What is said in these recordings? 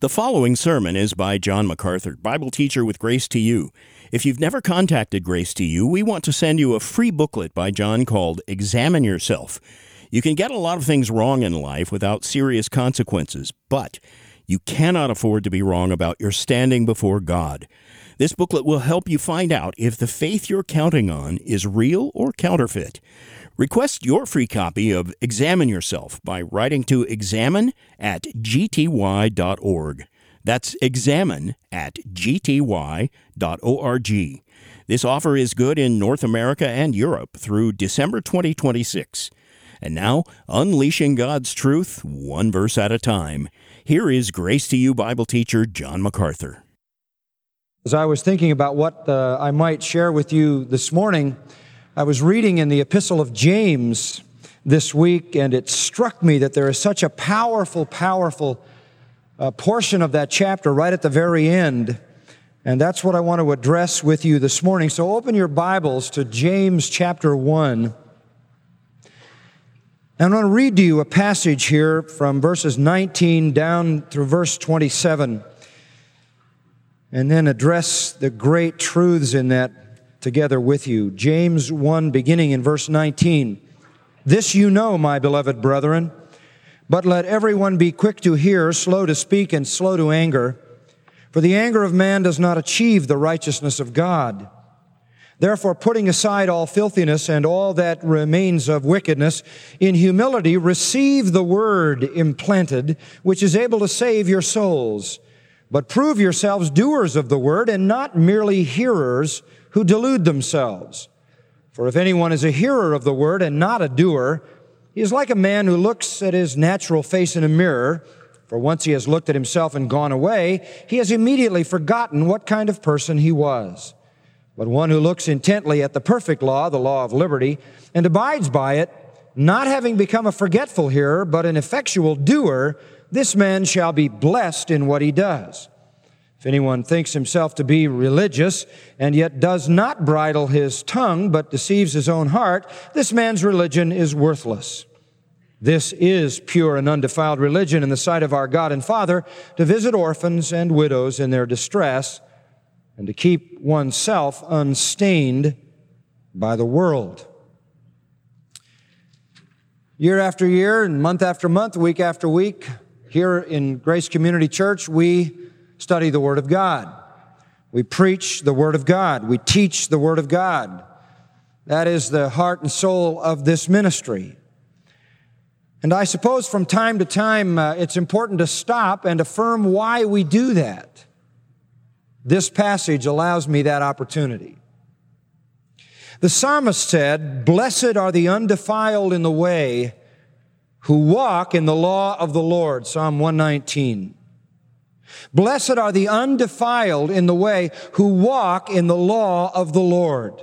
The following sermon is by John MacArthur, Bible teacher with Grace to You. If you've never contacted Grace to You, we want to send you a free booklet by John called Examine Yourself. You can get a lot of things wrong in life without serious consequences, but you cannot afford to be wrong about your standing before God. This booklet will help you find out if the faith you're counting on is real or counterfeit. Request your free copy of Examine Yourself by writing to examine@gty.org. That's examine@gty.org. This offer is good in North America and Europe through December 2026. And now, unleashing God's truth, one verse at a time. Here is Grace to You Bible teacher John MacArthur. As I was thinking about what I might share with you this morning, I was reading in the Epistle of James this week, and it struck me that there is such a powerful portion of that chapter right at the very end, and that's what I want to address with you this morning. So open your Bibles to James chapter 1. And I'm going to read to you a passage here from verses 19 down through verse 27, and then address the great truths in that together with you. James 1, beginning in verse 19. This you know, my beloved brethren, but let everyone be quick to hear, slow to speak, and slow to anger. For the anger of man does not achieve the righteousness of God. Therefore, putting aside all filthiness and all that remains of wickedness, in humility receive the word implanted, which is able to save your souls. But prove yourselves doers of the word, and not merely hearers who delude themselves. For if anyone is a hearer of the word and not a doer, he is like a man who looks at his natural face in a mirror. For once he has looked at himself and gone away, he has immediately forgotten what kind of person he was. But one who looks intently at the perfect law, the law of liberty, and abides by it, not having become a forgetful hearer, but an effectual doer, this man shall be blessed in what he does. If anyone thinks himself to be religious and yet does not bridle his tongue but deceives his own heart, this man's religion is worthless. This is pure and undefiled religion in the sight of our God and Father, to visit orphans and widows in their distress and to keep oneself unstained by the world. Year after year and month after month, week after week, here in Grace Community Church, we study the Word of God. We preach the Word of God. We teach the Word of God. That is the heart and soul of this ministry. And I suppose from time to time, it's important to stop and affirm why we do that. This passage allows me that opportunity. The psalmist said, "Blessed are the undefiled in the way who walk in the law of the Lord," Psalm 119. Blessed are the undefiled in the way who walk in the law of the Lord.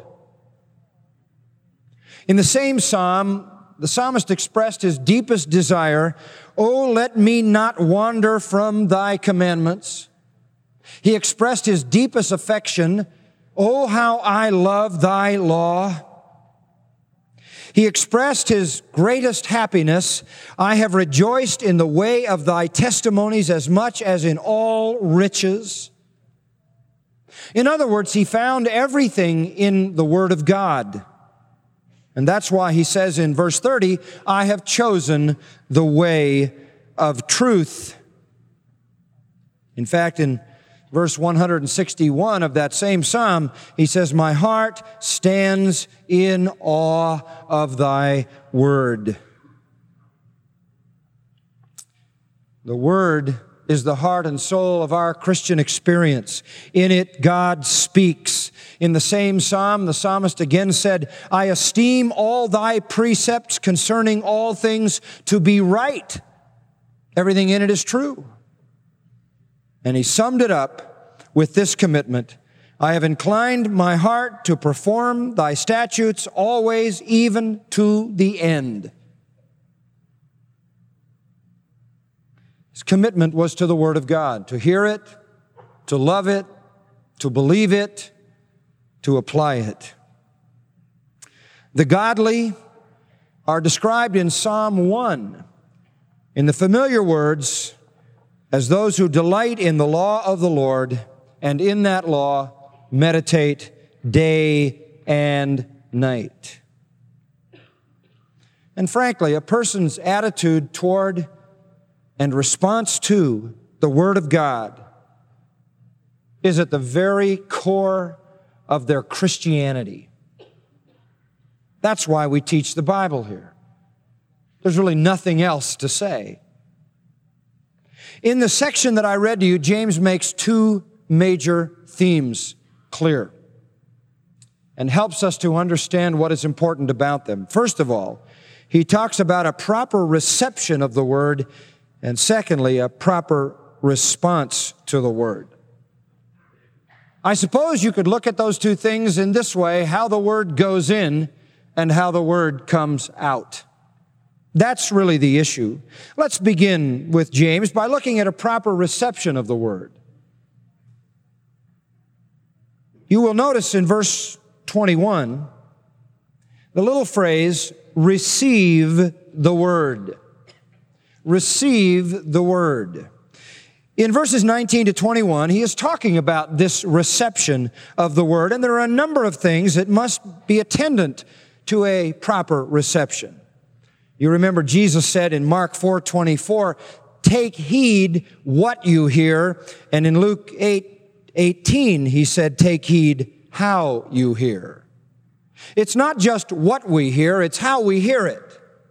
In the same psalm, the psalmist expressed his deepest desire, "Oh, let me not wander from thy commandments." He expressed his deepest affection, "Oh, how I love thy law." He expressed his greatest happiness, "I have rejoiced in the way of thy testimonies as much as in all riches." In other words, he found everything in the Word of God. And that's why he says in verse 30, "I have chosen the way of truth." In fact, in verse 161 of that same psalm, he says, "My heart stands in awe of thy word." The word is the heart and soul of our Christian experience. In it, God speaks. In the same psalm, the psalmist again said, "I esteem all thy precepts concerning all things to be right." Everything in it is true. And he summed it up with this commitment, "I have inclined my heart to perform thy statutes always, even to the end." His commitment was to the Word of God, to hear it, to love it, to believe it, to apply it. The godly are described in Psalm 1 in the familiar words, as those who delight in the law of the Lord, and in that law meditate day and night. And frankly, a person's attitude toward and response to the Word of God is at the very core of their Christianity. That's why we teach the Bible here. There's really nothing else to say. In the section that I read to you, James makes two major themes clear and helps us to understand what is important about them. First of all, he talks about a proper reception of the Word, and secondly, a proper response to the Word. I suppose you could look at those two things in this way: how the Word goes in and how the Word comes out. That's really the issue. Let's begin with James by looking at a proper reception of the Word. You will notice in verse 21, the little phrase, receive the Word. Receive the Word. In verses 19 to 21, he is talking about this reception of the Word, and there are a number of things that must be attendant to a proper reception. You remember Jesus said in Mark 4:24, take heed what you hear, and in Luke 8:18, he said, take heed how you hear. It's not just what we hear, it's how we hear it.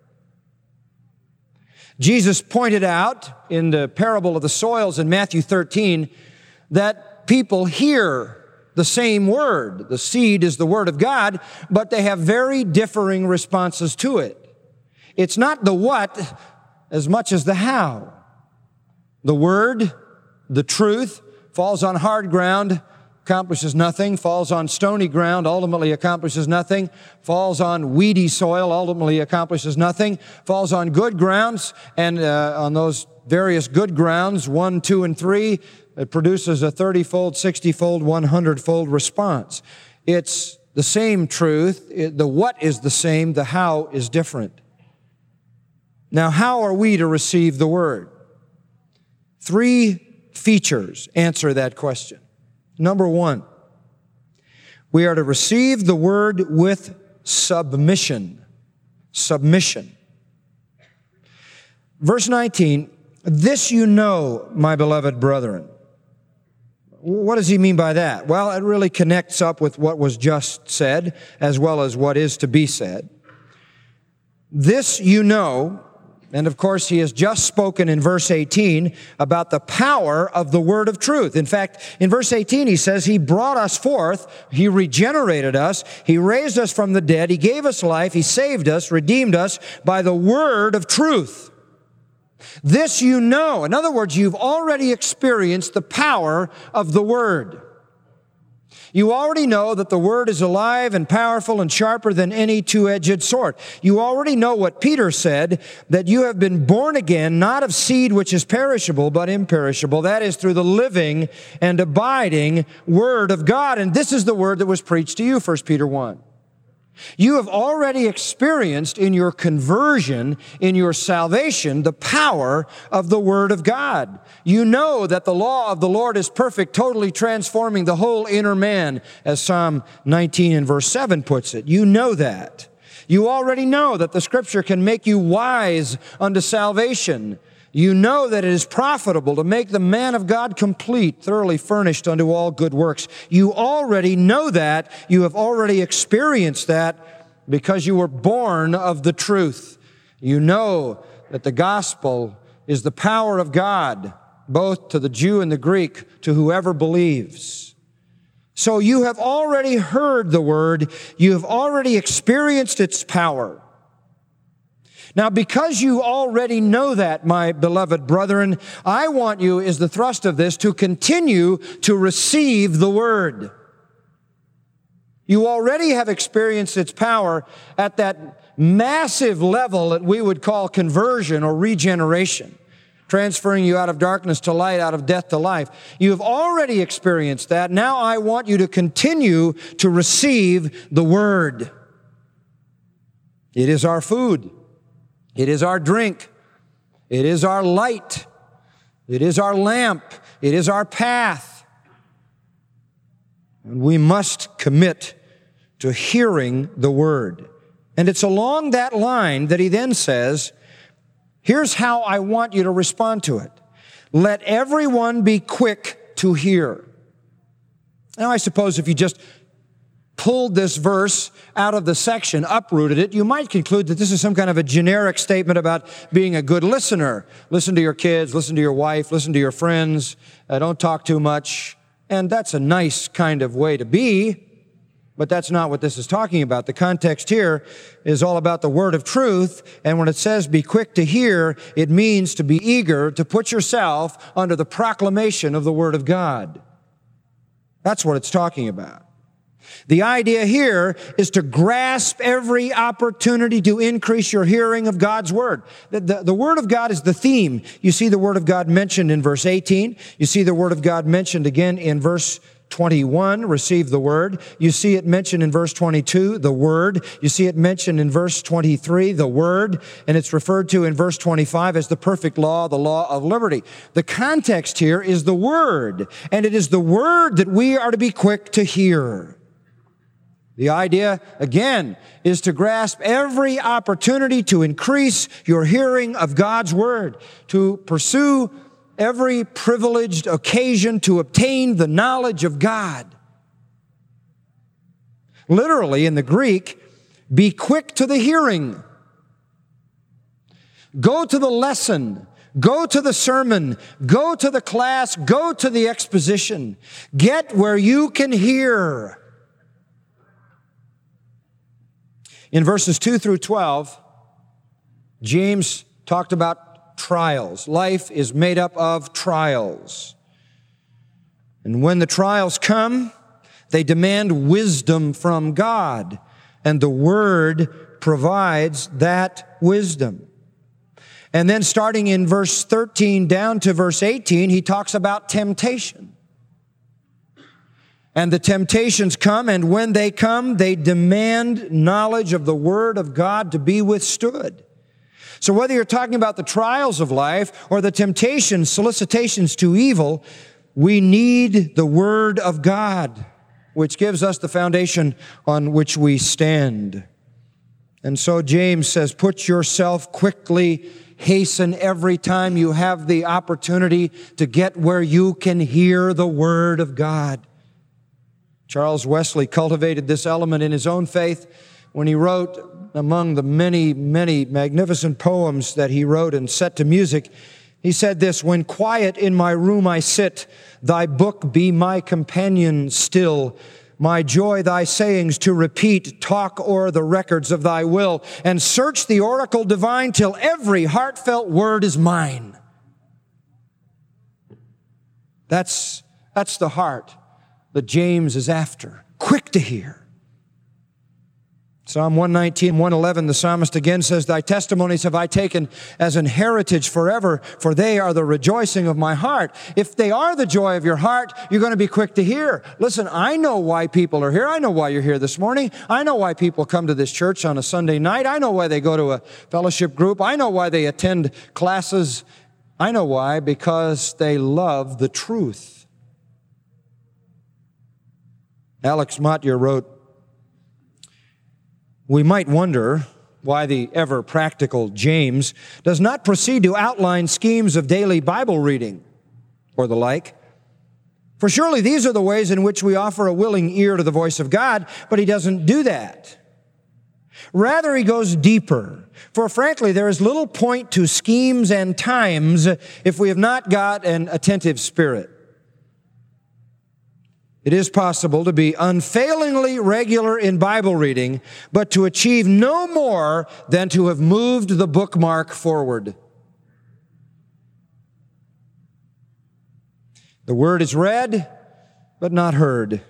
Jesus pointed out in the parable of the soils in Matthew 13 that people hear the same word. The seed is the Word of God, but they have very differing responses to it. It's not the what as much as the how. The Word, the truth, falls on hard ground, accomplishes nothing, falls on stony ground, ultimately accomplishes nothing, falls on weedy soil, ultimately accomplishes nothing, falls on good grounds, and on those various good grounds, 1, 2, and 3, it produces a 30-fold, 60-fold, 100-fold response. It's the same truth. The what is the same, the how is different. Now, how are we to receive the Word? 3 features answer that question. Number 1, we are to receive the Word with submission. Submission. Verse 19, this you know, my beloved brethren. What does he mean by that? Well, it really connects up with what was just said, as well as what is to be said. This you know. And of course, he has just spoken in verse 18 about the power of the word of truth. In fact, in verse 18, he says, he brought us forth, he regenerated us, he raised us from the dead, he gave us life, he saved us, redeemed us by the word of truth. This you know. In other words, you've already experienced the power of the word. You already know that the Word is alive and powerful and sharper than any two-edged sword. You already know what Peter said, that you have been born again, not of seed which is perishable, but imperishable. That is through the living and abiding Word of God. And this is the Word that was preached to you, 1 Peter 1. You have already experienced in your conversion, in your salvation, the power of the Word of God. You know that the law of the Lord is perfect, totally transforming the whole inner man, as Psalm 19 and verse 7 puts it. You know that. You already know that the Scripture can make you wise unto salvation. You know that it is profitable to make the man of God complete, thoroughly furnished unto all good works. You already know that. You have already experienced that because you were born of the truth. You know that the gospel is the power of God, both to the Jew and the Greek, to whoever believes. So you have already heard the word. You have already experienced its power. Now, because you already know that, my beloved brethren, I want you, is the thrust of this, to continue to receive the Word. You already have experienced its power at that massive level that we would call conversion or regeneration, transferring you out of darkness to light, out of death to life. You have already experienced that. Now I want you to continue to receive the Word. It is our food. It is our drink. It is our light. It is our lamp. It is our path. And we must commit to hearing the Word. And it's along that line that he then says, here's how I want you to respond to it. Let everyone be quick to hear. Now, I suppose if you just pulled this verse out of the section, uprooted it, you might conclude that this is some kind of a generic statement about being a good listener. Listen to your kids, listen to your wife, listen to your friends, don't talk too much. And that's a nice kind of way to be, but that's not what this is talking about. The context here is all about the word of truth, and when it says be quick to hear, it means to be eager to put yourself under the proclamation of the word of God. That's what it's talking about. The idea here is to grasp every opportunity to increase your hearing of God's Word. The Word of God is the theme. You see the Word of God mentioned in verse 18. You see the Word of God mentioned again in verse 21, receive the Word. You see it mentioned in verse 22, the Word. You see it mentioned in verse 23, the Word. And it's referred to in verse 25 as the perfect law, the law of liberty. The context here is the Word, and it is the Word that we are to be quick to hear. The idea, again, is to grasp every opportunity to increase your hearing of God's Word, to pursue every privileged occasion to obtain the knowledge of God. Literally, in the Greek, be quick to the hearing. Go to the lesson. Go to the sermon. Go to the class. Go to the exposition. Get where you can hear. In verses 2 through 12, James talked about trials. Life is made up of trials. And when the trials come, they demand wisdom from God, and the Word provides that wisdom. And then starting in verse 13 down to verse 18, he talks about temptation. And the temptations come, and when they come, they demand knowledge of the Word of God to be withstood. So whether you're talking about the trials of life or the temptations, solicitations to evil, we need the Word of God, which gives us the foundation on which we stand. And so James says, put yourself quickly, hasten every time you have the opportunity to get where you can hear the Word of God. Charles Wesley cultivated this element in his own faith when he wrote, among the many, many magnificent poems that he wrote and set to music, he said this, when quiet in my room I sit, thy book be my companion still, my joy thy sayings to repeat, talk o'er the records of thy will, and search the oracle divine till every heartfelt word is mine. That's the heart that James is after, quick to hear. Psalm 119, 111, the psalmist again says, thy testimonies have I taken as an heritage forever, for they are the rejoicing of my heart. If they are the joy of your heart, you're going to be quick to hear. Listen, I know why people are here. I know why you're here this morning. I know why people come to this church on a Sunday night. I know why they go to a fellowship group. I know why they attend classes. I know why, because they love the truth. Alex Motyer wrote, we might wonder why the ever-practical James does not proceed to outline schemes of daily Bible reading or the like. For surely these are the ways in which we offer a willing ear to the voice of God, but he doesn't do that. Rather, he goes deeper. For frankly, there is little point to schemes and times if we have not got an attentive spirit. It is possible to be unfailingly regular in Bible reading, but to achieve no more than to have moved the bookmark forward. The Word is read, but not heard.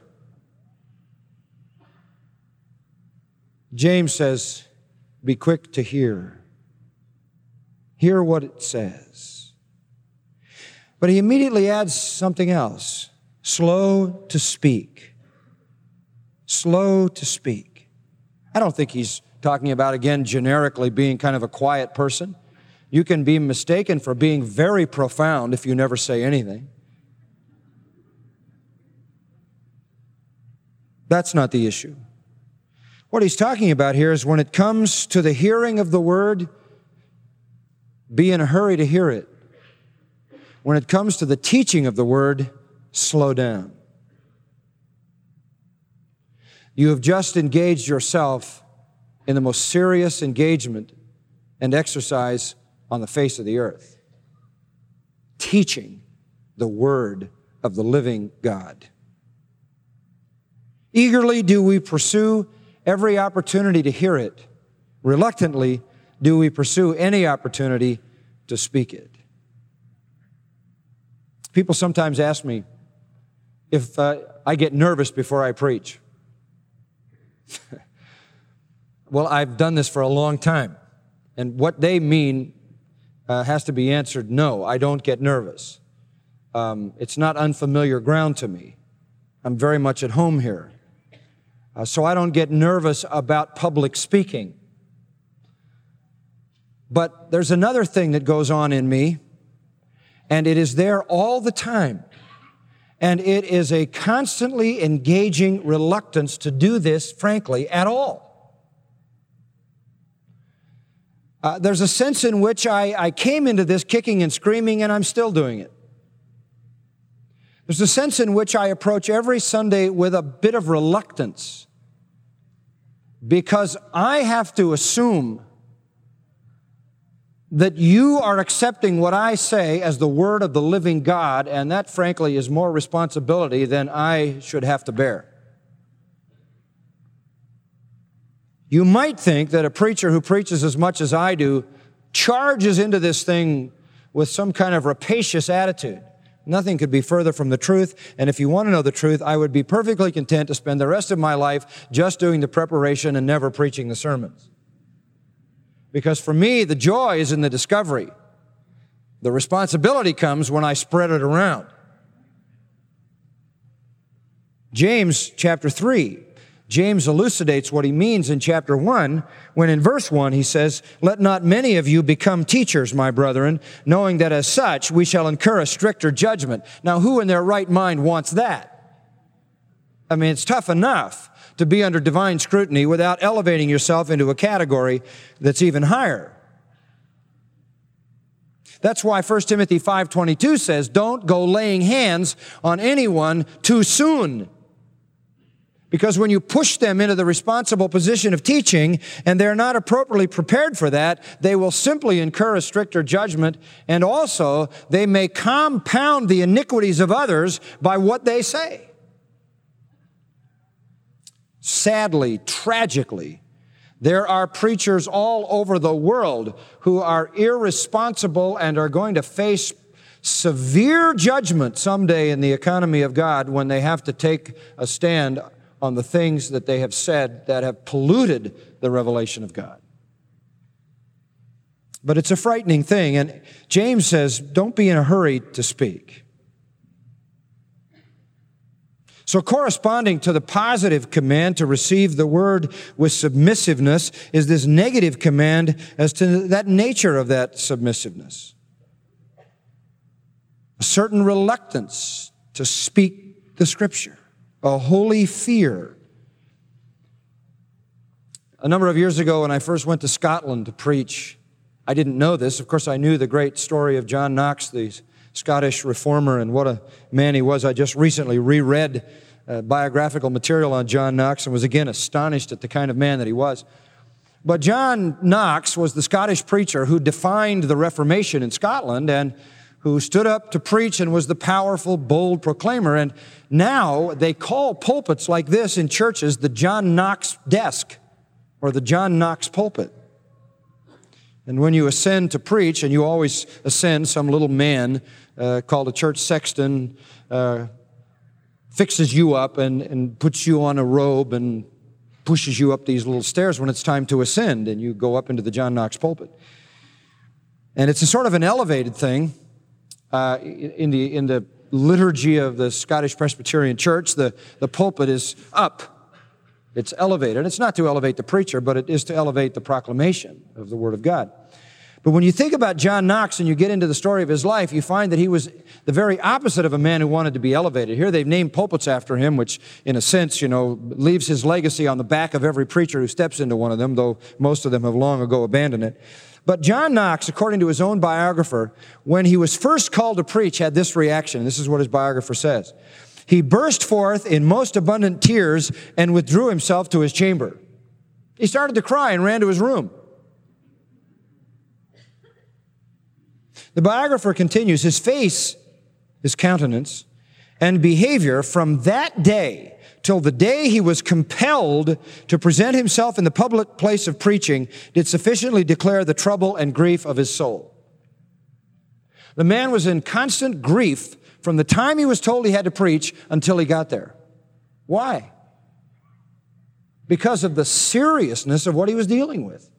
James says, be quick to hear. Hear what it says. But he immediately adds something else. Slow to speak. Slow to speak. I don't think he's talking about, again, generically being kind of a quiet person. You can be mistaken for being very profound if you never say anything. That's not the issue. What he's talking about here is when it comes to the hearing of the word, be in a hurry to hear it. When it comes to the teaching of the word, slow down. You have just engaged yourself in the most serious engagement and exercise on the face of the earth. Teaching the word of the living God. Eagerly do we pursue every opportunity to hear it. Reluctantly do we pursue any opportunity to speak it. People sometimes ask me if I get nervous before I preach. Well, I've done this for a long time, and what they mean has to be answered, no, I don't get nervous. It's not unfamiliar ground to me. I'm very much at home here. So I don't get nervous about public speaking. But there's another thing that goes on in me, and it is there all the time. And it is a constantly engaging reluctance to do this, frankly, at all. There's a sense in which I came into this kicking and screaming, and I'm still doing it. There's a sense in which I approach every Sunday with a bit of reluctance because I have to assume that you are accepting what I say as the word of the living God, and that, frankly, is more responsibility than I should have to bear. You might think that a preacher who preaches as much as I do charges into this thing with some kind of rapacious attitude. Nothing could be further from the truth, and if you want to know the truth, I would be perfectly content to spend the rest of my life just doing the preparation and never preaching the sermons. Because for me, the joy is in the discovery. The responsibility comes when I spread it around. James chapter 3. James elucidates what he means in chapter 1, when in verse 1 he says, "Let not many of you become teachers, my brethren, knowing that as such we shall incur a stricter judgment." Now, who in their right mind wants that? I mean, it's tough enough to be under divine scrutiny without elevating yourself into a category that's even higher. That's why 1 Timothy 5:22 says, "Don't go laying hands on anyone too soon." Because when you push them into the responsible position of teaching and they're not appropriately prepared for that, they will simply incur a stricter judgment, and also they may compound the iniquities of others by what they say. Sadly, tragically, there are preachers all over the world who are irresponsible and are going to face severe judgment someday in the economy of God when they have to take a stand on the things that they have said that have polluted the revelation of God. But it's a frightening thing, and James says, don't be in a hurry to speak. So corresponding to the positive command to receive the word with submissiveness is this negative command as to that nature of that submissiveness. A certain reluctance to speak the Scripture. A holy fear. A number of years ago when I first went to Scotland to preach, I didn't know this. Of course, I knew the great story of John Knox, the Scottish reformer, and what a man he was. I just recently reread biographical material on John Knox and was again astonished at the kind of man that he was. But John Knox was the Scottish preacher who defined the Reformation in Scotland and who stood up to preach and was the powerful, bold proclaimer. And now they call pulpits like this in churches the John Knox desk or the John Knox pulpit. And when you ascend to preach, and you always ascend, some little man called a church sexton fixes you up and puts you on a robe and pushes you up these little stairs when it's time to ascend, and you go up into the John Knox pulpit. And it's a sort of an elevated thing. In the liturgy of the Scottish Presbyterian Church, the pulpit is up. It's elevated. It's not to elevate the preacher, but it is to elevate the proclamation of the Word of God. But when you think about John Knox and you get into the story of his life, you find that he was the very opposite of a man who wanted to be elevated. Here they've named pulpits after him, which in a sense, leaves his legacy on the back of every preacher who steps into one of them, though most of them have long ago abandoned it. But John Knox, according to his own biographer, when he was first called to preach, had this reaction. This is what his biographer says. He burst forth in most abundant tears and withdrew himself to his chamber. He started to cry and ran to his room. The biographer continues, his face, his countenance, and behavior from that day till the day he was compelled to present himself in the public place of preaching did sufficiently declare the trouble and grief of his soul. The man was in constant grief from the time he was told he had to preach until he got there. Why? Because of the seriousness of what he was dealing with.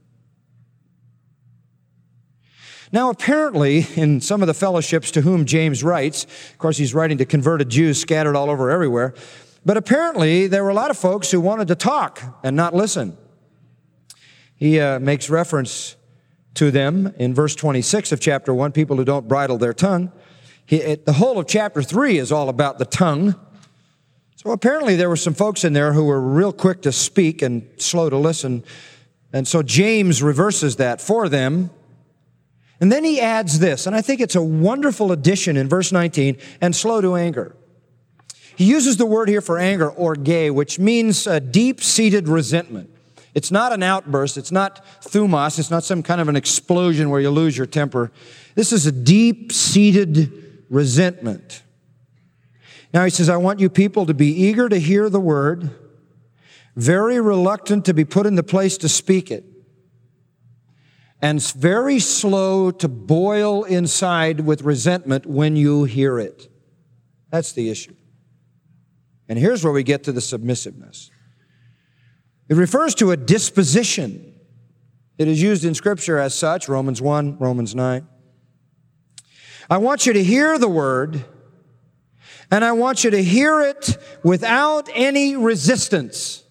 Now, apparently, in some of the fellowships to whom James writes, of course, he's writing to converted Jews scattered all over everywhere, but apparently there were a lot of folks who wanted to talk and not listen. He makes reference to them in verse 26 of chapter 1, people who don't bridle their tongue. The whole of chapter 3 is all about the tongue. So apparently there were some folks in there who were real quick to speak and slow to listen. And so James reverses that for them. And then he adds this, and I think it's a wonderful addition in verse 19, and slow to anger. He uses the word here for anger, orge, which means a deep-seated resentment. It's not an outburst. It's not thumos. It's not some kind of an explosion where you lose your temper. This is a deep-seated resentment. Now he says, I want you people to be eager to hear the word, very reluctant to be put in the place to speak it, and very slow to boil inside with resentment when you hear it. That's the issue. And here's where we get to the submissiveness. It refers to a disposition. It is used in Scripture as such, Romans 1, Romans 9. I want you to hear the word, and I want you to hear it without any resistance.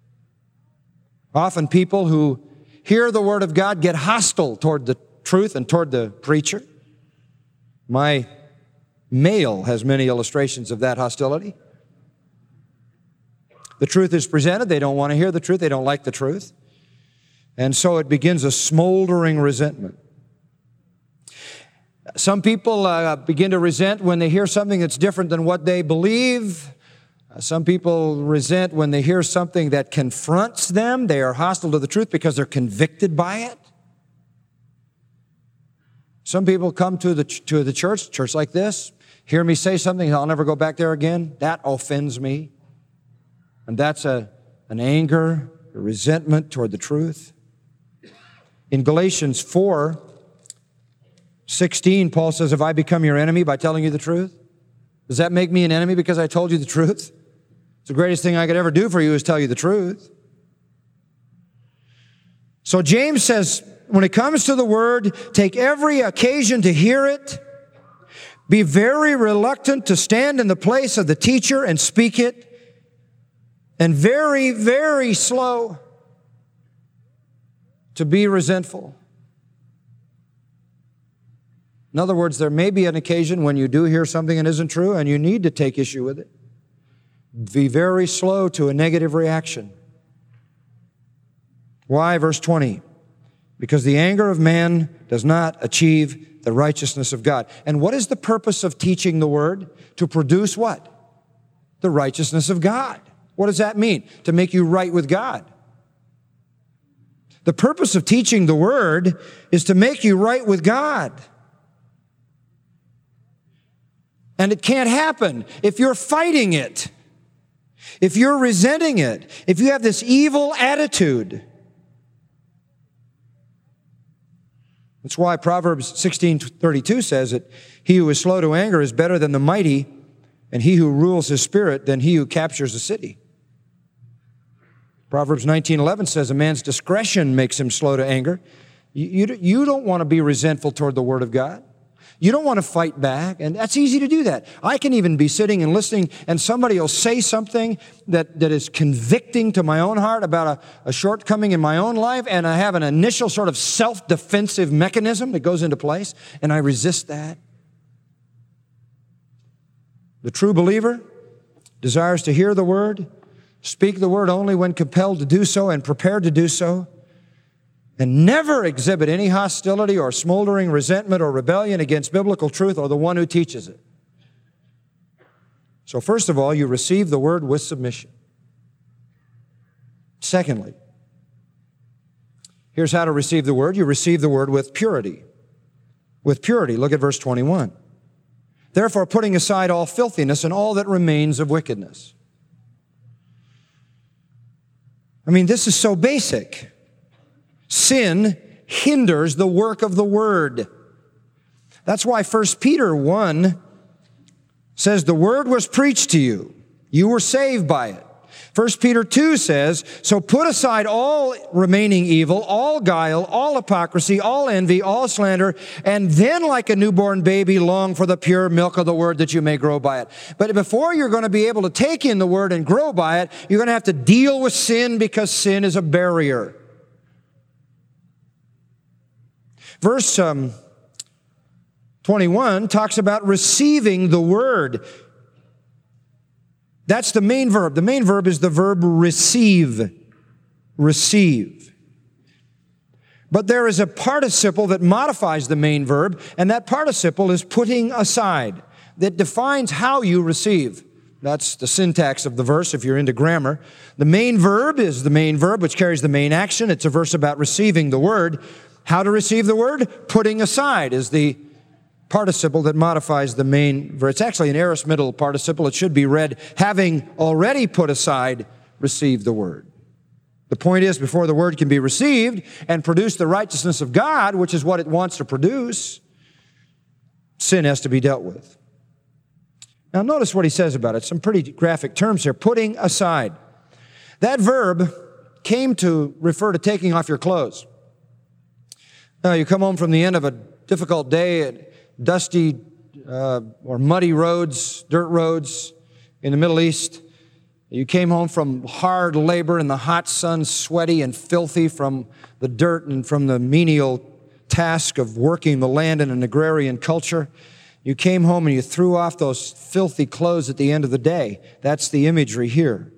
Often people who hear the word of God get hostile toward the truth and toward the preacher. My mail has many illustrations of that hostility. The truth is presented. They don't want to hear the truth. They don't like the truth. And so it begins a smoldering resentment. Some people begin to resent when they hear something that's different than what they believe. Some people resent when they hear something that confronts them. They are hostile to the truth because they're convicted by it. Some people come to the church like this, hear me say something, I'll never go back there again. That offends me. And that's an anger, a resentment toward the truth. In Galatians 4:16, Paul says, have I become your enemy by telling you the truth? Does that make me an enemy because I told you the truth? The greatest thing I could ever do for you is tell you the truth. So James says, when it comes to the word, take every occasion to hear it. Be very reluctant to stand in the place of the teacher and speak it. And very, very slow to be resentful. In other words, there may be an occasion when you do hear something that isn't true and you need to take issue with it. Be very slow to a negative reaction. Why? Verse 20. Because the anger of man does not achieve the righteousness of God. And what is the purpose of teaching the word? To produce what? The righteousness of God. What does that mean? To make you right with God. The purpose of teaching the word is to make you right with God. And it can't happen if you're fighting it. If you're resenting it, if you have this evil attitude. That's why Proverbs 16:32 says that he who is slow to anger is better than the mighty, and he who rules his spirit than he who captures a city. Proverbs 19:11 says a man's discretion makes him slow to anger. You don't want to be resentful toward the Word of God. You don't want to fight back, and that's easy to do that. I can even be sitting and listening, and somebody will say something that is convicting to my own heart about a shortcoming in my own life, and I have an initial sort of self-defensive mechanism that goes into place, and I resist that. The true believer desires to hear the Word, speak the Word only when compelled to do so and prepared to do so, and never exhibit any hostility or smoldering resentment or rebellion against biblical truth or the one who teaches it. So first of all, you receive the Word with submission. Secondly, here's how to receive the Word. You receive the Word with purity. With purity. Look at verse 21. Therefore, putting aside all filthiness and all that remains of wickedness. I mean, this is so basic. Sin hinders the work of the Word. That's why 1 Peter 1 says, the Word was preached to you. You were saved by it. 1 Peter 2 says, so put aside all remaining evil, all guile, all hypocrisy, all envy, all slander, and then like a newborn baby long for the pure milk of the Word that you may grow by it. But before you're going to be able to take in the Word and grow by it, you're going to have to deal with sin because sin is a barrier. Verse 21 talks about receiving the Word. That's the main verb. The main verb is the verb receive. Receive. But there is a participle that modifies the main verb, and that participle is putting aside. That defines how you receive. That's the syntax of the verse if you're into grammar. The main verb is the main verb, which carries the main action. It's a verse about receiving the Word. How to receive the Word? Putting aside is the participle that modifies the main verb. It's actually an aorist middle participle. It should be read, having already put aside, receive the Word. The point is, before the Word can be received and produce the righteousness of God, which is what it wants to produce, sin has to be dealt with. Now notice what he says about it. Some pretty graphic terms here. Putting aside. That verb came to refer to taking off your clothes. Now, you come home from the end of a difficult day at dusty or muddy roads, dirt roads in the Middle East. You came home from hard labor in the hot sun, sweaty and filthy from the dirt and from the menial task of working the land in an agrarian culture. You came home and you threw off those filthy clothes at the end of the day. That's the imagery here.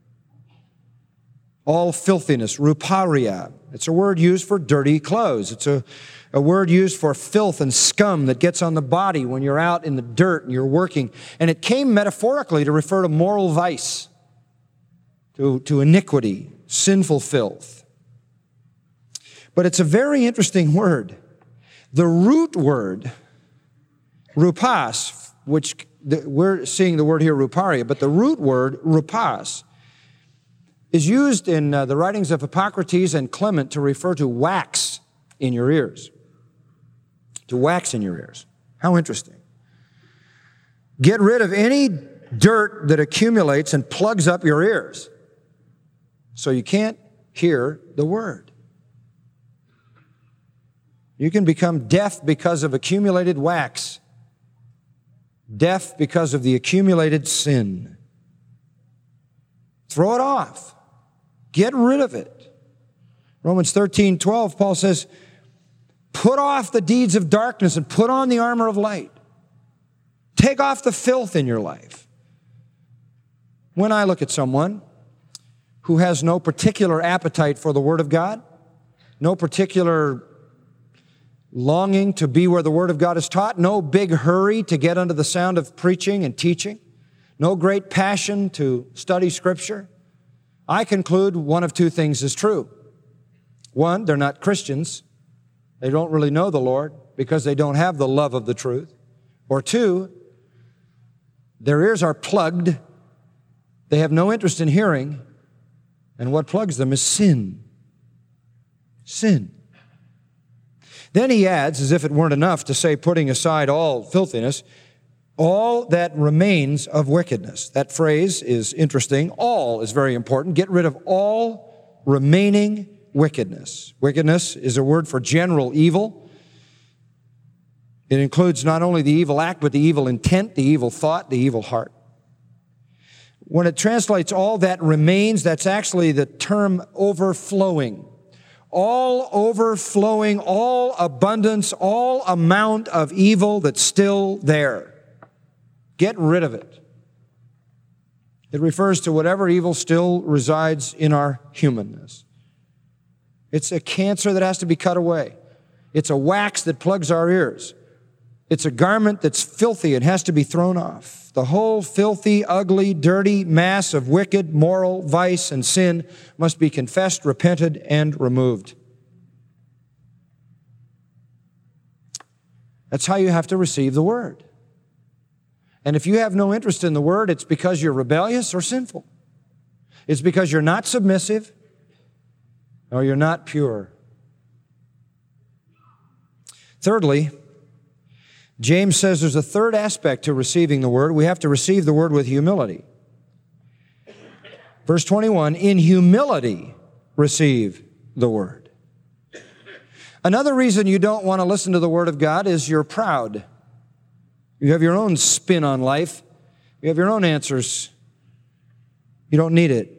All filthiness, ruparia. It's a word used for dirty clothes. It's a word used for filth and scum that gets on the body when you're out in the dirt and you're working. And it came metaphorically to refer to moral vice, to iniquity, sinful filth. But it's a very interesting word. The root word, rupas, which we're seeing the word here, ruparia, but the root word, rupas, is used in the writings of Hippocrates and Clement to refer to wax in your ears. To wax in your ears. How interesting. Get rid of any dirt that accumulates and plugs up your ears so you can't hear the Word. You can become deaf because of accumulated wax. Deaf because of the accumulated sin. Throw it off. Get rid of it. Romans 13:12, Paul says, put off the deeds of darkness and put on the armor of light. Take off the filth in your life. When I look at someone who has no particular appetite for the Word of God, no particular longing to be where the Word of God is taught, no big hurry to get under the sound of preaching and teaching, no great passion to study Scripture, I conclude one of two things is true. One, they're not Christians. They don't really know the Lord because they don't have the love of the truth. Or two, their ears are plugged. They have no interest in hearing. And what plugs them is sin. Sin. Then he adds, as if it weren't enough to say, putting aside all filthiness, all that remains of wickedness. That phrase is interesting. All is very important. Get rid of all remaining wickedness. Wickedness is a word for general evil. It includes not only the evil act, but the evil intent, the evil thought, the evil heart. When it translates all that remains, that's actually the term overflowing. All overflowing, all abundance, all amount of evil that's still there. Get rid of it. It refers to whatever evil still resides in our humanness. It's a cancer that has to be cut away. It's a wax that plugs our ears. It's a garment that's filthy and has to be thrown off. The whole filthy, ugly, dirty mass of wicked, moral vice and sin must be confessed, repented, and removed. That's how you have to receive the Word. And if you have no interest in the Word, it's because you're rebellious or sinful. It's because you're not submissive or you're not pure. Thirdly, James says there's a third aspect to receiving the Word. We have to receive the Word with humility. Verse 21, in humility receive the Word. Another reason you don't want to listen to the Word of God is you're proud. You have your own spin on life. You have your own answers. You don't need it.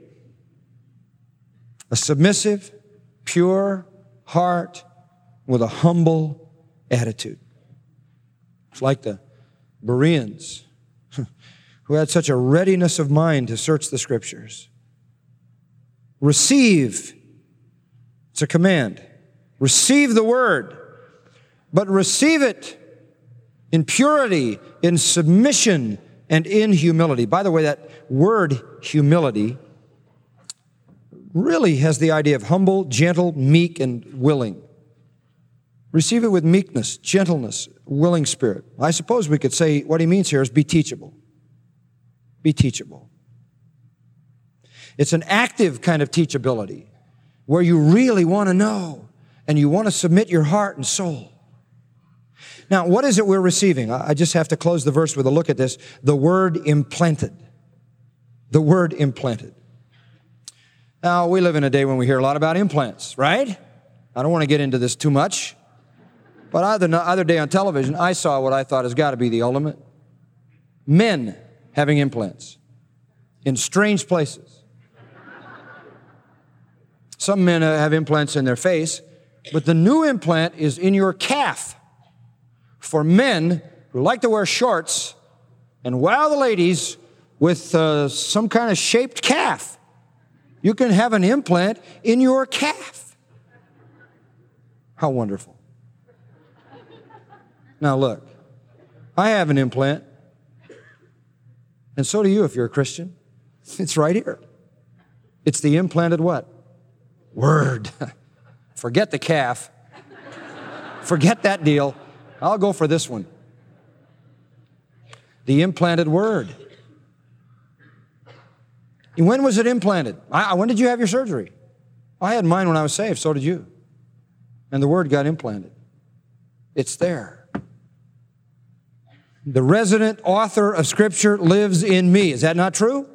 A submissive, pure heart with a humble attitude. It's like the Bereans who had such a readiness of mind to search the Scriptures. Receive. It's a command. Receive the Word, but receive it in purity, in submission, and in humility. By the way, that word humility really has the idea of humble, gentle, meek, and willing. Receive it with meekness, gentleness, willing spirit. I suppose we could say what he means here is be teachable. Be teachable. It's an active kind of teachability where you really want to know and you want to submit your heart and soul. Now, what is it we're receiving? I just have to close the verse with a look at this. The word implanted. The word implanted. Now, we live in a day when we hear a lot about implants, right? I don't want to get into this too much. But the other day on television, I saw what I thought has got to be the ultimate. Men having implants in strange places. Some men have implants in their face, but the new implant is in your calf for men who like to wear shorts and wow the ladies with some kind of shaped calf. You can have an implant in your calf. How wonderful. Now look, I have an implant, and so do you if you're a Christian. It's right here. It's the implanted what? Word. Forget the calf. Forget that deal. I'll go for this one. The implanted Word. When was it implanted? When did you have your surgery? I had mine when I was saved, so did you. And the Word got implanted. It's there. The resident author of Scripture lives in me. Is that not true?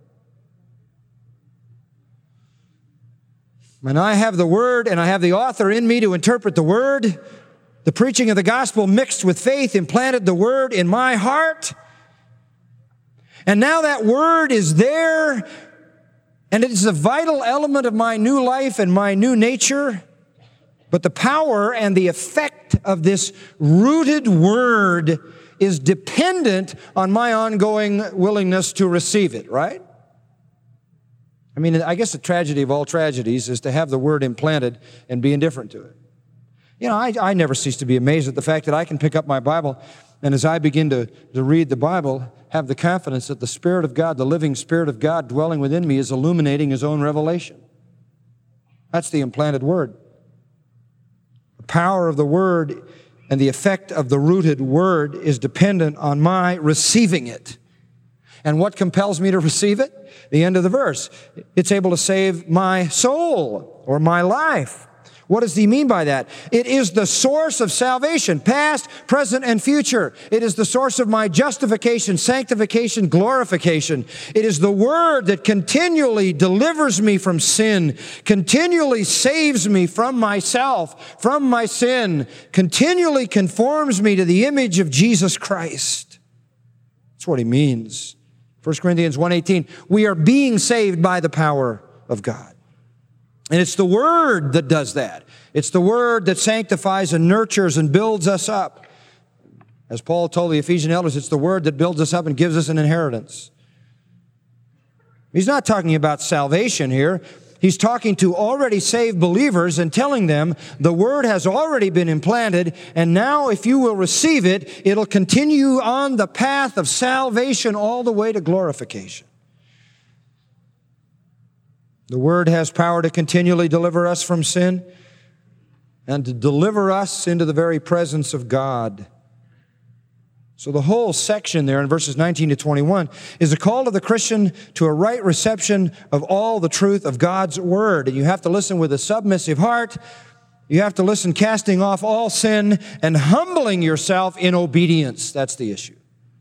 And I have the Word and I have the author in me to interpret the Word. The preaching of the gospel mixed with faith implanted the Word in my heart. And now that Word is there, and it is a vital element of my new life and my new nature. But the power and the effect of this rooted Word is dependent on my ongoing willingness to receive it, right? I mean, I guess the tragedy of all tragedies is to have the Word implanted and be indifferent to it. You know, I never cease to be amazed at the fact that I can pick up my Bible, and as I begin to read the Bible, have the confidence that the Spirit of God, the living Spirit of God dwelling within me is illuminating His own revelation. That's the implanted Word. The power of the Word and the effect of the rooted Word is dependent on my receiving it. And what compels me to receive it? The end of the verse. It's able to save my soul or my life. What does he mean by that? It is the source of salvation, past, present, and future. It is the source of my justification, sanctification, glorification. It is the Word that continually delivers me from sin, continually saves me from myself, from my sin, continually conforms me to the image of Jesus Christ. That's what he means. 1 Corinthians 1:18, we are being saved by the power of God. And it's the Word that does that. It's the Word that sanctifies and nurtures and builds us up. As Paul told the Ephesian elders, it's the Word that builds us up and gives us an inheritance. He's not talking about salvation here. He's talking to already saved believers and telling them the Word has already been implanted, and now if you will receive it, it'll continue on the path of salvation all the way to glorification. The Word has power to continually deliver us from sin and to deliver us into the very presence of God. So the whole section there in verses 19 to 21 is a call to the Christian to a right reception of all the truth of God's Word. And you have to listen with a submissive heart. You have to listen casting off all sin and humbling yourself in obedience. That's the issue.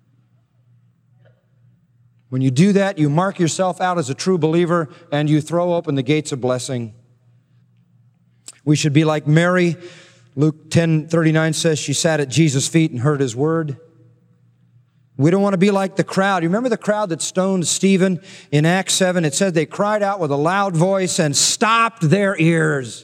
When you do that, you mark yourself out as a true believer and you throw open the gates of blessing. We should be like Mary. Luke 10:39 says she sat at Jesus' feet and heard his word. We don't want to be like the crowd. You remember the crowd that stoned Stephen in Acts 7? It said they cried out with a loud voice and stopped their ears.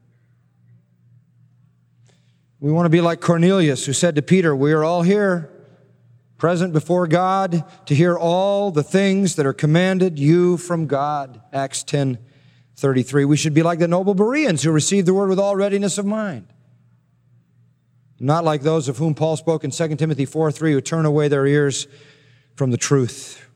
We want to be like Cornelius, who said to Peter, we are all here, present before God, to hear all the things that are commanded you from God. Acts 10:33. We should be like the noble Bereans who received the word with all readiness of mind. Not like those of whom Paul spoke in 2 Timothy 4:3, who turn away their ears from the truth.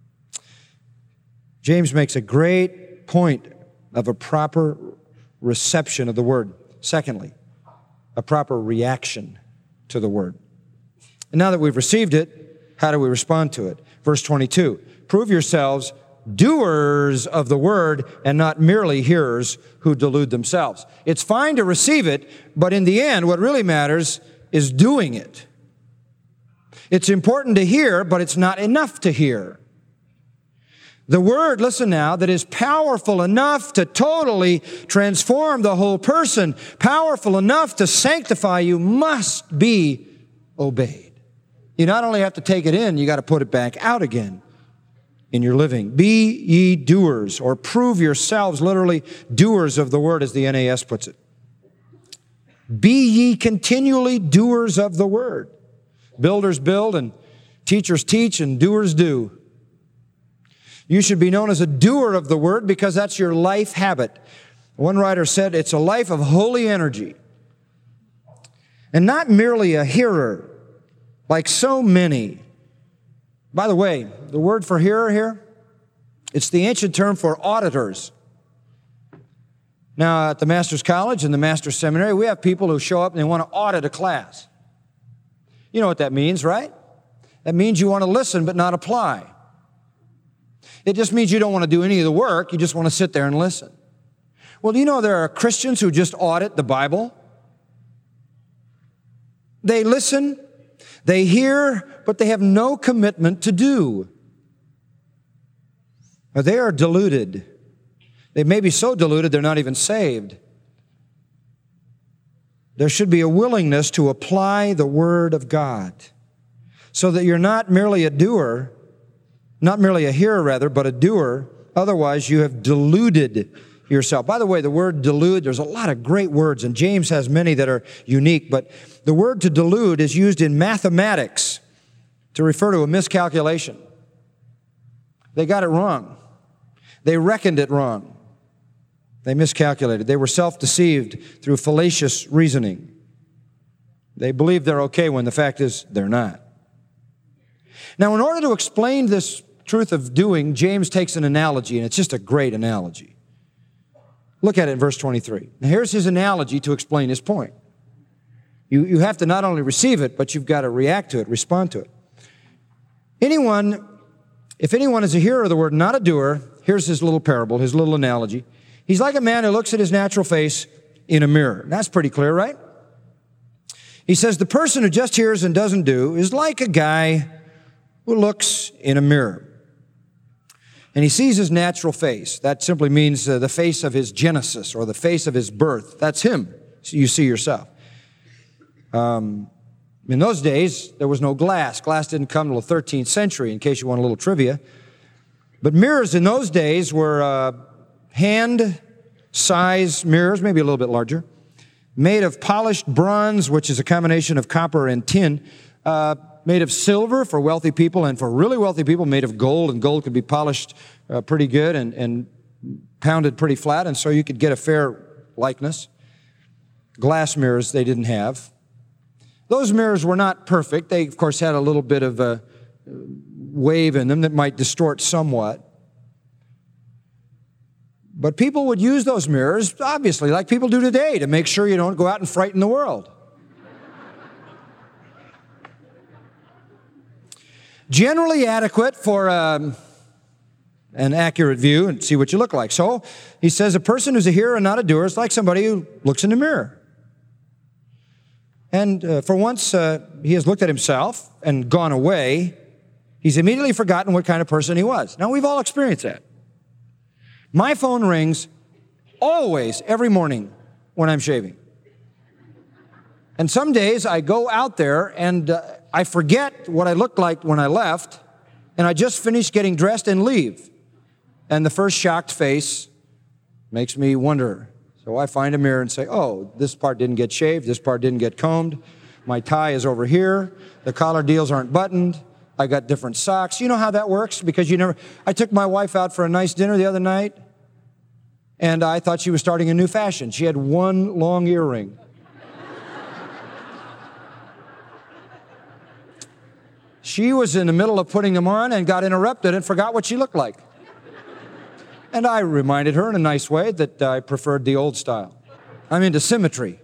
James makes a great point of a proper reception of the word. Secondly, a proper reaction to the word. And now that we've received it, how do we respond to it? Verse 22, prove yourselves doers of the word and not merely hearers who delude themselves. It's fine to receive it, but in the end, what really matters is doing it. It's important to hear, but it's not enough to hear. The word, listen now, that is powerful enough to totally transform the whole person, powerful enough to sanctify you, must be obeyed. You not only have to take it in, you got to put it back out again in your living. Be ye doers, or prove yourselves, literally, doers of the word, as the NAS puts it. Be ye continually doers of the word. Builders build, and teachers teach, and doers do. You should be known as a doer of the word because that's your life habit. One writer said it's a life of holy energy. And not merely a hearer, like so many. By the way, the word for hearer here, it's the ancient term for auditors. Now, at the Master's College and the Master's Seminary, we have people who show up and they want to audit a class. You know what that means, right? That means you want to listen but not apply. It just means you don't want to do any of the work, you just want to sit there and listen. Well, do you know there are Christians who just audit the Bible? They listen, they hear, but they have no commitment to do. They are deluded. They may be so deluded they're not even saved. There should be a willingness to apply the Word of God so that you're not merely a doer, not merely a hearer rather, but a doer. Otherwise, you have deluded yourself. By the way, the word delude, there's a lot of great words, and James has many that are unique, but the word to delude is used in mathematics to refer to a miscalculation. They got it wrong. They reckoned it wrong. They miscalculated. They were self-deceived through fallacious reasoning. They believe they're okay when the fact is they're not. Now, in order to explain this truth of doing, James takes an analogy, and it's just a great analogy. Look at it in verse 23. Now, here's his analogy to explain his point. You have to not only receive it, but you've got to react to it, respond to it. If anyone is a hearer of the word, not a doer, here's his little parable, his little analogy. He's like a man who looks at his natural face in a mirror. That's pretty clear, right? He says the person who just hears and doesn't do is like a guy who looks in a mirror. And he sees his natural face. That simply means the face of his genesis or the face of his birth. That's him. So you see yourself. In those days, there was no glass. Glass didn't come until the 13th century, in case you want a little trivia. But mirrors in those days were hand-size mirrors, maybe a little bit larger, made of polished bronze, which is a combination of copper and tin, made of silver for wealthy people, and for really wealthy people, made of gold, and gold could be polished pretty good and pounded pretty flat, and so you could get a fair likeness. Glass mirrors they didn't have. Those mirrors were not perfect. They, of course, had a little bit of a wave in them that might distort somewhat. But people would use those mirrors, obviously, like people do today, to make sure you don't go out and frighten the world. Generally adequate for an accurate view and see what you look like. So he says a person who's a hearer and not a doer is like somebody who looks in the mirror. And for once he has looked at himself and gone away, he's immediately forgotten what kind of person he was. Now, we've all experienced that. My phone rings always, every morning when I'm shaving. And some days I go out there and I forget what I looked like when I left, and I just finished getting dressed and leave. And the first shocked face makes me wonder. So I find a mirror and say, oh, this part didn't get shaved, this part didn't get combed, my tie is over here, the collar deals aren't buttoned, I got different socks. You know how that works? Because I took my wife out for a nice dinner the other night, and I thought she was starting a new fashion. She had one long earring. She was in the middle of putting them on and got interrupted and forgot what she looked like. And I reminded her in a nice way that I preferred the old style. I'm into symmetry.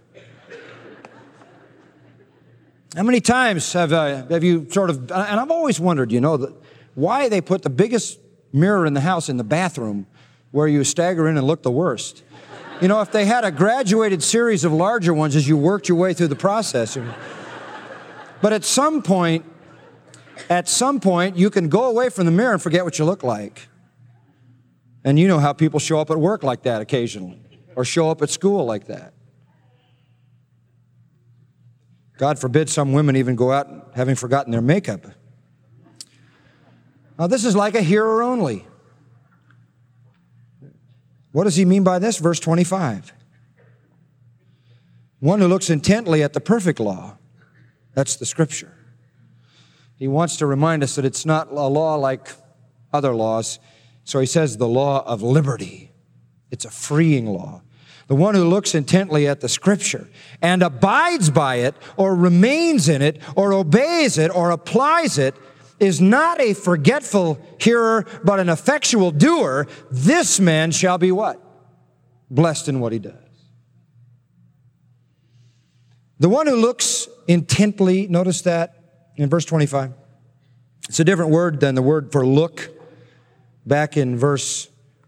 How many times have you sort of, and I've always wondered, why they put the biggest mirror in the house in the bathroom where you stagger in and look the worst. If they had a graduated series of larger ones as you worked your way through the process. But at some point, you can go away from the mirror and forget what you look like. And you know how people show up at work like that occasionally, or show up at school like that. God forbid some women even go out having forgotten their makeup. Now, this is like a hearer only. What does he mean by this? Verse 25. One who looks intently at the perfect law. That's the Scripture. He wants to remind us that it's not a law like other laws. So he says the law of liberty. It's a freeing law. The one who looks intently at the Scripture and abides by it or remains in it or obeys it or applies it is not a forgetful hearer but an effectual doer. This man shall be what? Blessed in what he does. The one who looks intently, notice that in verse 25. It's a different word than the word for look back in verse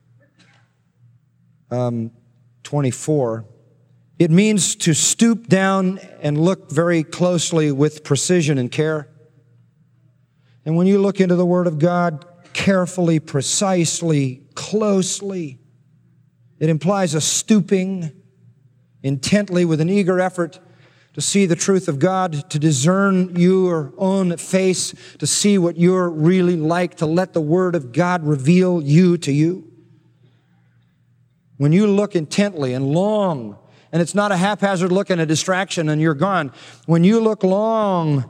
24. It means to stoop down and look very closely with precision and care. And when you look into the Word of God carefully, precisely, closely, it implies a stooping intently with an eager effort to see the truth of God, to discern your own face, to see what you're really like, to let the Word of God reveal you to you. When you look intently and long, and it's not a haphazard look and a distraction and you're gone. When you look long,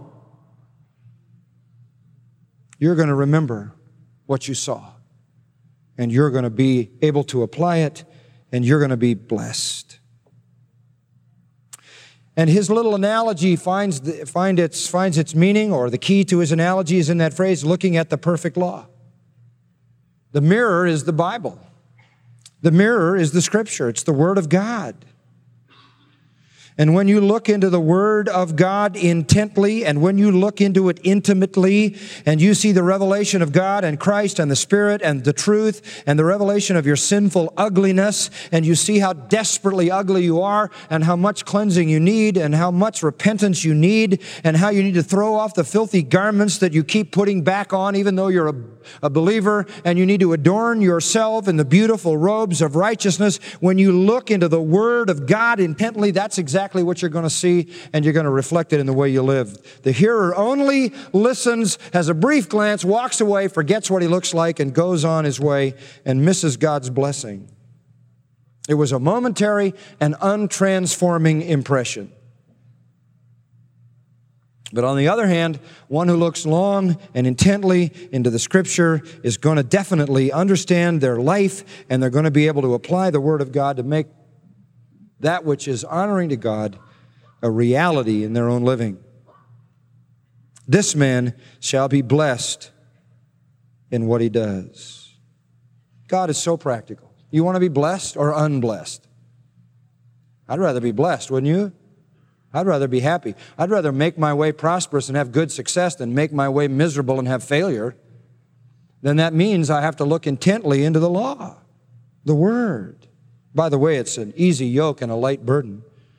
you're going to remember what you saw. And you're going to be able to apply it, and you're going to be blessed. And his little analogy finds its meaning, or the key to his analogy is in that phrase, looking at the perfect law. The mirror is the Bible. The mirror is the Scripture. It's the Word of God. And when you look into the Word of God intently, and when you look into it intimately, and you see the revelation of God and Christ and the Spirit and the truth and the revelation of your sinful ugliness, and you see how desperately ugly you are and how much cleansing you need and how much repentance you need and how you need to throw off the filthy garments that you keep putting back on even though you're a believer, and you need to adorn yourself in the beautiful robes of righteousness. When you look into the Word of God intently, that's exactly what you're going to see, and you're going to reflect it in the way you live. The hearer only listens, has a brief glance, walks away, forgets what he looks like, and goes on his way and misses God's blessing. It was a momentary and untransforming impression. But on the other hand, one who looks long and intently into the Scripture is going to definitely understand their life, and they're going to be able to apply the Word of God to make that which is honoring to God a reality in their own living. This man shall be blessed in what he does. God is so practical. You want to be blessed or unblessed? I'd rather be blessed, wouldn't you? I'd rather be happy. I'd rather make my way prosperous and have good success than make my way miserable and have failure. Then that means I have to look intently into the law, the Word. By the way, it's an easy yoke and a light burden.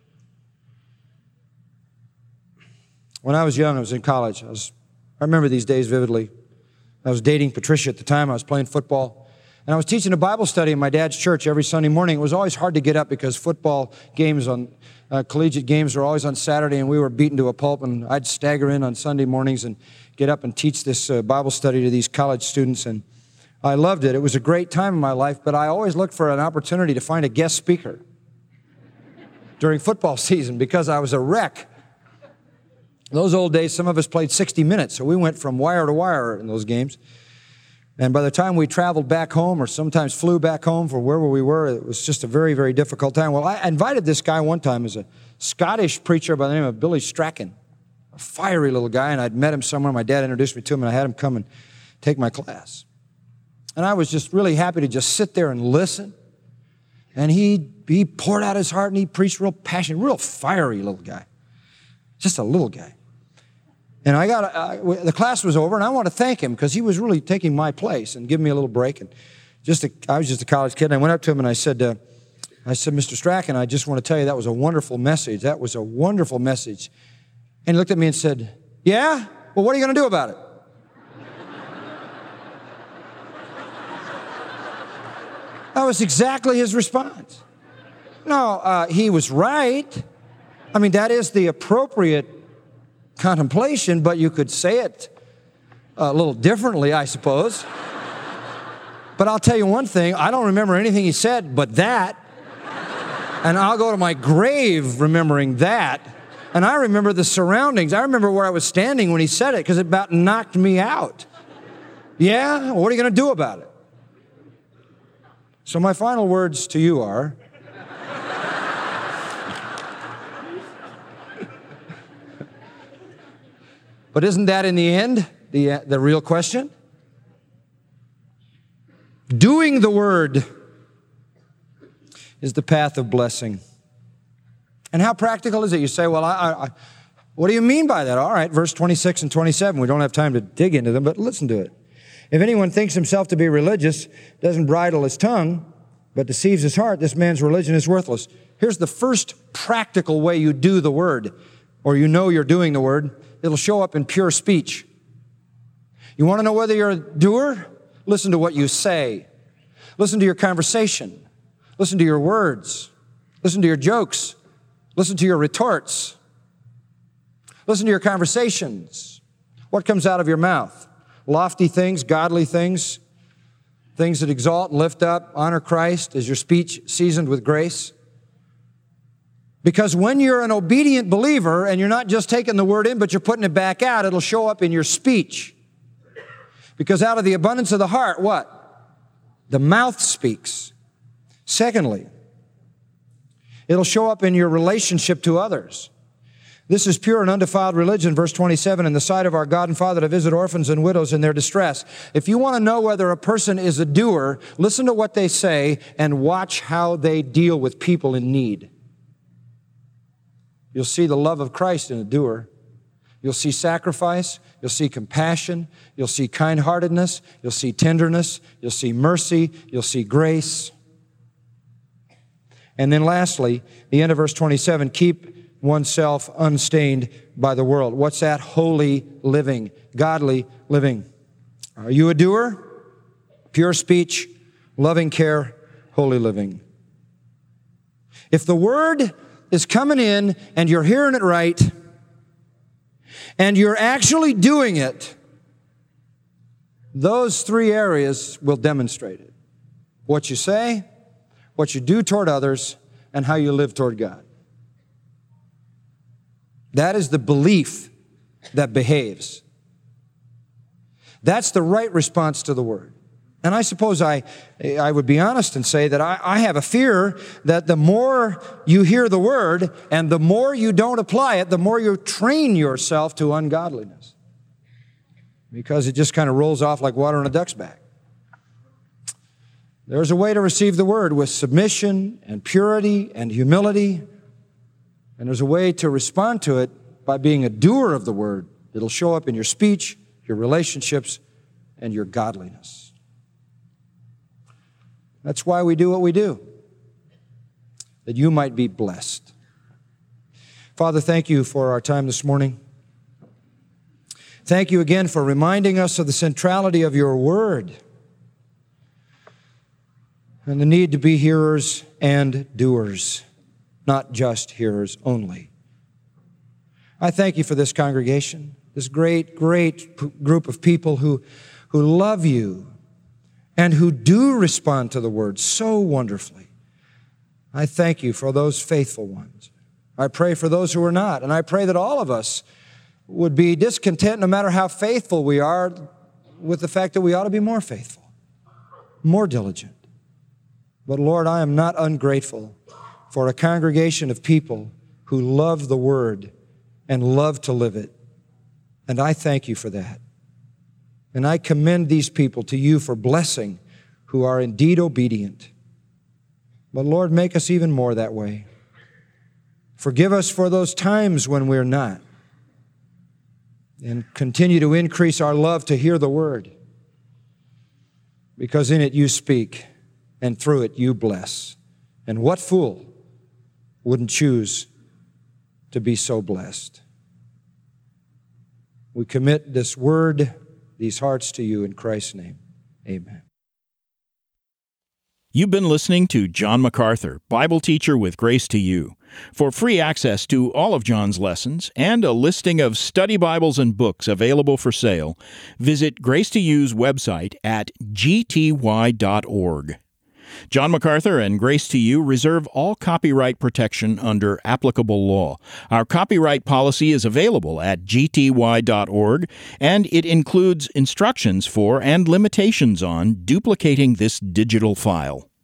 When I was young, I was in college. I remember these days vividly. I was dating Patricia at the time. I was playing football. And I was teaching a Bible study in my dad's church every Sunday morning. It was always hard to get up because football games collegiate games were always on Saturday, and we were beaten to a pulp, and I'd stagger in on Sunday mornings and get up and teach this Bible study to these college students, and I loved it. It was a great time in my life, but I always looked for an opportunity to find a guest speaker during football season because I was a wreck. In those old days, some of us played 60 minutes, so we went from wire to wire in those games. And by the time we traveled back home or sometimes flew back home for wherever we were, it was just a very, very difficult time. Well, I invited this guy one time as a Scottish preacher by the name of Billy Strachan, a fiery little guy, and I'd met him somewhere. My dad introduced me to him, and I had him come and take my class. And I was just really happy to just sit there and listen. And he poured out his heart, and he preached real passionate, real fiery little guy. Just a little guy. And the class was over, and I want to thank him because he was really taking my place and giving me a little break. And I was just a college kid, and I went up to him and I said, Mr. Strachan, I just want to tell you that was a wonderful message. That was a wonderful message. And he looked at me and said, yeah? Well, what are you going to do about it? That was exactly his response. No, he was right. I mean, that is the appropriate contemplation, but you could say it a little differently, I suppose. But I'll tell you one thing, I don't remember anything he said but that. And I'll go to my grave remembering that. And I remember the surroundings. I remember where I was standing when he said it because it about knocked me out. Yeah? Well, what are you going to do about it? So my final words to you are, but isn't that in the end the real question? Doing the Word is the path of blessing. And how practical is it? You say, well, what do you mean by that? All right, verse 26 and 27. We don't have time to dig into them, but listen to it. If anyone thinks himself to be religious, doesn't bridle his tongue, but deceives his heart, this man's religion is worthless. Here's the first practical way you do the Word, or you know you're doing the Word. It'll show up in pure speech. You want to know whether you're a doer? Listen to what you say. Listen to your conversation. Listen to your words. Listen to your jokes. Listen to your retorts. Listen to your conversations. What comes out of your mouth? Lofty things, godly things, things that exalt and lift up, honor Christ. Is your speech seasoned with grace? Because when you're an obedient believer and you're not just taking the Word in, but you're putting it back out, it'll show up in your speech. Because out of the abundance of the heart, what? The mouth speaks. Secondly, it'll show up in your relationship to others. This is pure and undefiled religion, verse 27, in the sight of our God and Father to visit orphans and widows in their distress. If you want to know whether a person is a doer, listen to what they say and watch how they deal with people in need. You'll see the love of Christ in a doer. You'll see sacrifice. You'll see compassion. You'll see kind-heartedness. You'll see tenderness. You'll see mercy. You'll see grace. And then lastly, the end of verse 27, keep oneself unstained by the world. What's that? Holy living, godly living. Are you a doer? Pure speech, loving care, holy living. If the Word is coming in and you're hearing it right, and you're actually doing it, those three areas will demonstrate it. What you say, what you do toward others, and how you live toward God. That is the belief that behaves. That's the right response to the Word. And I suppose I would be honest and say that I have a fear that the more you hear the Word and the more you don't apply it, the more you train yourself to ungodliness. Because it just kind of rolls off like water on a duck's back. There's a way to receive the Word with submission and purity and humility. And there's a way to respond to it by being a doer of the Word. It'll show up in your speech, your relationships, and your godliness. That's why we do what we do, that you might be blessed. Father, thank you for our time this morning. Thank you again for reminding us of the centrality of your Word and the need to be hearers and doers, not just hearers only. I thank you for this congregation, this great group of people who love you and who do respond to the Word so wonderfully. I thank you for those faithful ones. I pray for those who are not, and I pray that all of us would be discontent, no matter how faithful we are, with the fact that we ought to be more faithful, more diligent. But Lord, I am not ungrateful for a congregation of people who love the Word and love to live it. And I thank you for that. And I commend these people to you for blessing who are indeed obedient. But Lord, make us even more that way. Forgive us for those times when we're not. And continue to increase our love to hear the Word. Because in it you speak, and through it you bless. And what fool wouldn't choose to be so blessed? We commit this Word, these hearts to you in Christ's name. Amen. You've been listening to John MacArthur, Bible teacher with Grace to You. For free access to all of John's lessons and a listing of study Bibles and books available for sale, visit Grace to You's website at gty.org. John MacArthur and Grace to You reserve all copyright protection under applicable law. Our copyright policy is available at gty.org, and it includes instructions for and limitations on duplicating this digital file.